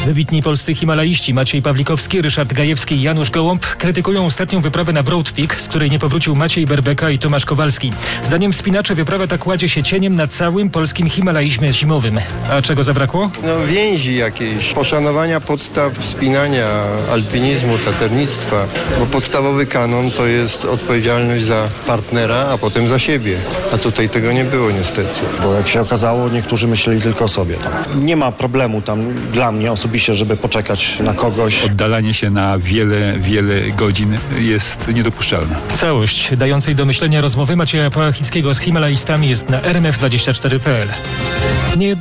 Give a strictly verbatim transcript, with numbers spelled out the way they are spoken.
Wybitni polscy himalaiści Maciej Pawlikowski, Ryszard Gajewski i Janusz Gołąb krytykują ostatnią wyprawę na Broad Peak, z której nie powrócił Maciej Berbeka i Tomasz Kowalski. Zdaniem wspinaczy wyprawa ta kładzie się cieniem na całym polskim himalaizmie zimowym. A czego zabrakło? No więzi jakiejś, poszanowania podstaw wspinania, alpinizmu, taternictwa, bo podstawowy kanon to jest odpowiedzialność za partnera, a potem za siebie. A tutaj tego nie było niestety. Bo jak się okazało, niektórzy myśleli tylko o sobie. Tam. Nie ma problemu tam dla mnie osobiście, żeby poczekać na kogoś. Oddalanie się na wiele, wiele godzin jest niedopuszczalne. Całość dającej do myślenia rozmowy Macieja Pałachickiego z himalaistami jest na r m f dwadzieścia cztery kropka p l. Nie